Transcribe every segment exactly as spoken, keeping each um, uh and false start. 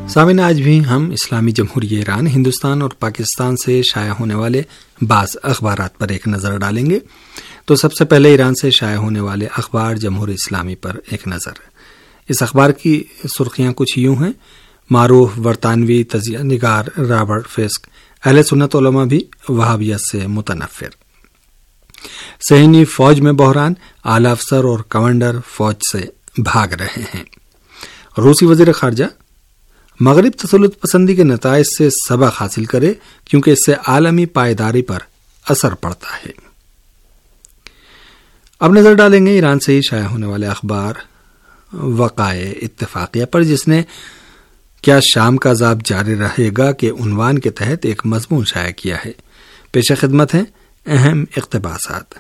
سامعین، آج بھی ہم اسلامی جمہوریہ ایران، ہندوستان اور پاکستان سے شائع ہونے والے بعض اخبارات پر ایک نظر ڈالیں گے۔ تو سب سے پہلے ایران سے شائع ہونے والے اخبار جمہوریہ اسلامی پر ایک نظر۔ اس اخبار کی سرخیاں کچھ یوں ہیں: معروف برطانوی تجزیہ نگار رابرٹ فسک، اہل سنت علماء بھی وہابیت سے متنفر۔ صہیونی فوج میں بحران، اعلی افسر اور کمانڈر فوج سے بھاگ رہے ہیں۔ روسی وزیر خارجہ: مغرب تسلط پسندی کے نتائج سے سبق حاصل کرے کیونکہ اس سے عالمی پائیداری پر اثر پڑتا ہے۔ اب نظر ڈالیں گے ایران سے ہی شائع ہونے والے اخبار وقائع اتفاقیہ پر، جس نے کیا شام کا عذاب جاری رہے گا کے عنوان کے تحت ایک مضمون شائع کیا ہے۔ پیش خدمت ہیں اہم اقتباسات۔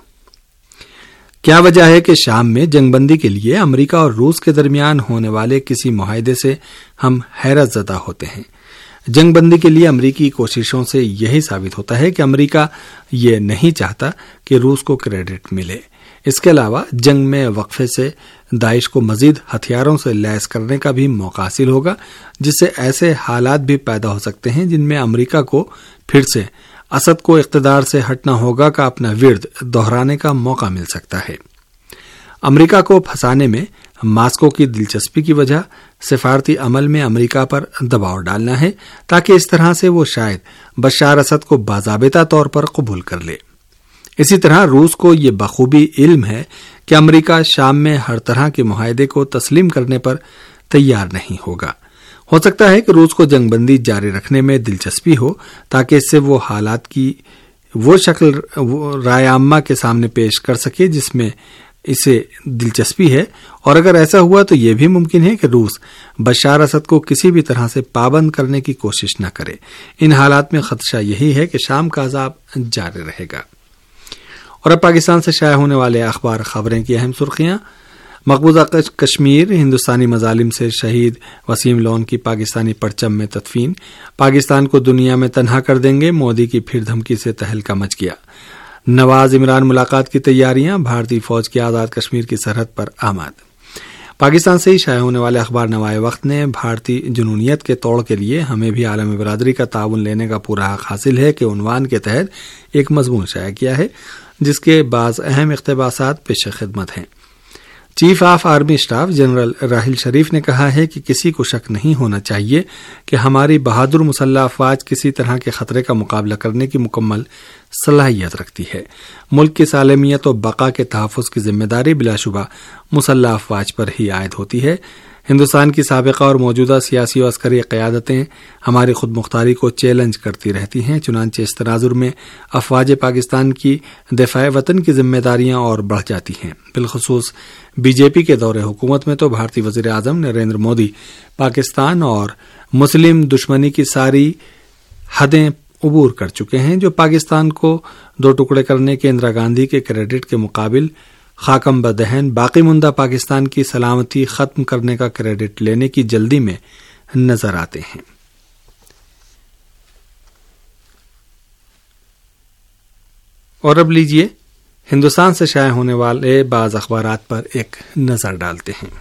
کیا وجہ ہے کہ شام میں جنگ بندی کے لیے امریکہ اور روس کے درمیان ہونے والے کسی معاہدے سے ہم حیرت زدہ ہوتے ہیں؟ جنگ بندی کے لیے امریکی کوششوں سے یہی ثابت ہوتا ہے کہ امریکہ یہ نہیں چاہتا کہ روس کو کریڈٹ ملے۔ اس کے علاوہ جنگ میں وقفے سے داعش کو مزید ہتھیاروں سے لیس کرنے کا بھی موقع حاصل ہوگا، جس سے ایسے حالات بھی پیدا ہو سکتے ہیں جن میں امریکہ کو پھر سے اسد کو اقتدار سے ہٹنا ہوگا کا اپنا ورد دہرانے کا موقع مل سکتا ہے۔ امریکہ کو پھنسانے میں ماسکو کی دلچسپی کی وجہ سفارتی عمل میں امریکہ پر دباؤ ڈالنا ہے، تاکہ اس طرح سے وہ شاید بشار اسد کو باضابطہ طور پر قبول کر لے۔ اسی طرح روس کو یہ بخوبی علم ہے کہ امریکہ شام میں ہر طرح کے معاہدے کو تسلیم کرنے پر تیار نہیں ہوگا۔ ہو سکتا ہے کہ روس کو جنگ بندی جاری رکھنے میں دلچسپی ہو، تاکہ اس سے وہ حالات کی وہ شکل رائے عامہ کے سامنے پیش کر سکے جس میں اسے دلچسپی ہے، اور اگر ایسا ہوا تو یہ بھی ممکن ہے کہ روس بشار اسد کو کسی بھی طرح سے پابند کرنے کی کوشش نہ کرے۔ ان حالات میں خدشہ یہی ہے کہ شام کا عذاب جاری رہے گا۔ اور اب پاکستان سے شائع ہونے والے اخبار خبریں کی اہم سرخیاں: مقبوضہ کشمیر، ہندوستانی مظالم سے شہید وسیم لون کی پاکستانی پرچم میں تدفین، پاکستان کو دنیا میں تنہا کر دیں گے، مودی کی پھر دھمکی سے تہلکہ مچ گیا، نواز عمران ملاقات کی تیاریاں، بھارتی فوج کی آزاد کشمیر کی سرحد پر آماد۔ پاکستان سے ہی شائع ہونے والے اخبار نوائے وقت نے بھارتی جنونیت کے توڑ کے لیے ہمیں بھی عالمی برادری کا تعاون لینے کا پورا حق حاصل ہے کہ عنوان کے تحت ایک مضمون شائع کیا ہے، جس کے بعض اہم اقتباسات پیش خدمت ہیں۔ Chief of army staff general Raheel Sharif نے کہا ہے کہ کسی کو شک نہیں ہونا چاہیے کہ ہماری بہادر مسلح افواج کسی طرح کے خطرے کا مقابلہ کرنے کی مکمل صلاحیت رکھتی ہے۔ ملک کی سالمیت و بقا کے تحفظ کی ذمہ داری بلا شبہ مسلح افواج پر ہی عائد ہوتی ہے۔ ہندوستان کی سابقہ اور موجودہ سیاسی و عسکری قیادتیں ہماری خود مختاری کو چیلنج کرتی رہتی ہیں، چنانچہ اس تناظر میں افواج پاکستان کی دفاع وطن کی ذمہ داریاں اور بڑھ جاتی ہیں۔ بالخصوص بی جے پی کے دور حکومت میں تو بھارتی وزیر اعظم نریندر مودی پاکستان اور مسلم دشمنی کی ساری حدیں عبور کر چکے ہیں، جو پاکستان کو دو ٹکڑے کرنے کے اندرا گاندھی کے کریڈٹ کے مقابل خاکم بدہن باقی ماندہ پاکستان کی سلامتی ختم کرنے کا کریڈٹ لینے کی جلدی میں نظر آتے ہیں۔ اور اب لیجئے ہندوستان سے شائع ہونے والے بعض اخبارات پر ایک نظر ڈالتے ہیں۔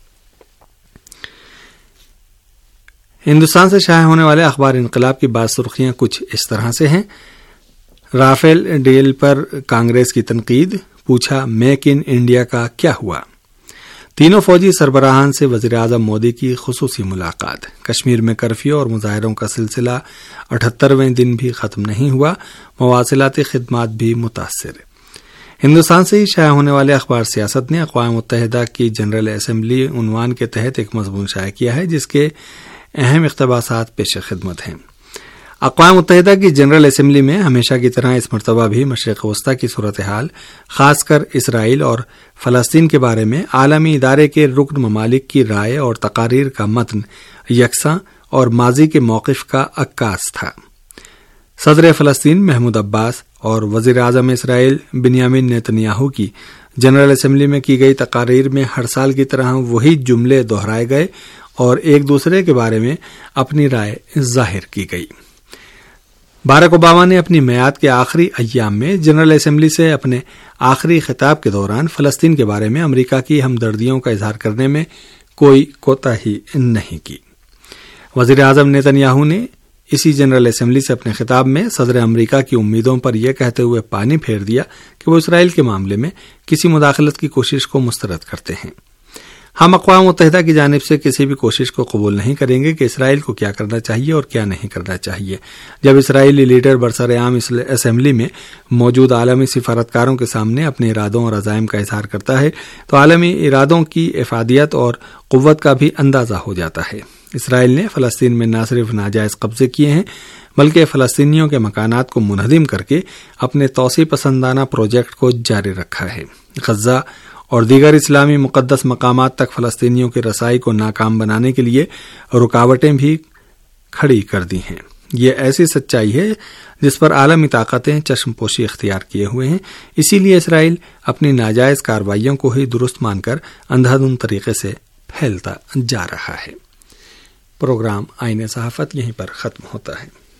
ہندوستان سے شائع ہونے والے اخبار انقلاب کی بعض سرخیاں کچھ اس طرح سے ہیں: رافیل ڈیل پر کانگریس کی تنقید، پوچھا میک ان انڈیا کا کیا ہوا؟ تینوں فوجی سربراہان سے وزیر اعظم مودی کی خصوصی ملاقات، کشمیر میں کرفیو اور مظاہروں کا سلسلہ اٹھہترویں دن بھی ختم نہیں ہوا، مواصلاتی خدمات بھی متاثر۔ ہندوستان سے ہی شائع ہونے والے اخبار سیاست نے اقوام متحدہ کی جنرل اسمبلی عنوان کے تحت ایک مضمون شائع کیا ہے، جس کے اہم اقتباسات پیش خدمت ہیں۔ اقوام متحدہ کی جنرل اسمبلی میں ہمیشہ کی طرح اس مرتبہ بھی مشرق وسطی کی صورتحال، خاص کر اسرائیل اور فلسطین کے بارے میں عالمی ادارے کے رکن ممالک کی رائے اور تقاریر کا متن یکساں اور ماضی کے موقف کا عکاس تھا۔ صدر فلسطین محمود عباس اور وزیر اعظم اسرائیل بنیامین نیتنیاہو کی جنرل اسمبلی میں کی گئی تقاریر میں ہر سال کی طرح وہی جملے دہرائے گئے اور ایک دوسرے کے بارے میں اپنی رائے ظاہر کی گئی۔ باراک اوباما نے اپنی میعاد کے آخری ایام میں جنرل اسمبلی سے اپنے آخری خطاب کے دوران فلسطین کے بارے میں امریکہ کی ہمدردیوں کا اظہار کرنے میں کوئی کوتاہی نہیں کی۔ وزیر اعظم نیتن نے اسی جنرل اسمبلی سے اپنے خطاب میں صدر امریکہ کی امیدوں پر یہ کہتے ہوئے پانی پھیر دیا کہ وہ اسرائیل کے معاملے میں کسی مداخلت کی کوشش کو مسترد کرتے ہیں۔ ہم اقوام متحدہ کی جانب سے کسی بھی کوشش کو قبول نہیں کریں گے کہ اسرائیل کو کیا کرنا چاہیے اور کیا نہیں کرنا چاہیے۔ جب اسرائیلی لیڈر برسر عام اسمبلی میں موجود عالمی سفارتکاروں کے سامنے اپنے ارادوں اور عزائم کا اظہار کرتا ہے تو عالمی ارادوں کی افادیت اور قوت کا بھی اندازہ ہو جاتا ہے۔ اسرائیل نے فلسطین میں نہ صرف ناجائز قبضے کیے ہیں بلکہ فلسطینیوں کے مکانات کو منہدم کر کے اپنے توسیع پسندانہ پروجیکٹ کو جاری رکھا ہے۔ غزہ اور دیگر اسلامی مقدس مقامات تک فلسطینیوں کی رسائی کو ناکام بنانے کے لیے رکاوٹیں بھی کھڑی کر دی ہیں۔ یہ ایسی سچائی ہے جس پر عالمی طاقتیں چشم پوشی اختیار کیے ہوئے ہیں، اسی لیے اسرائیل اپنی ناجائز کارروائیوں کو ہی درست مان کر اندھا دھند طریقے سے پھیلتا جا رہا ہے۔ پروگرام آئین صحافت یہیں پر ختم ہوتا ہے۔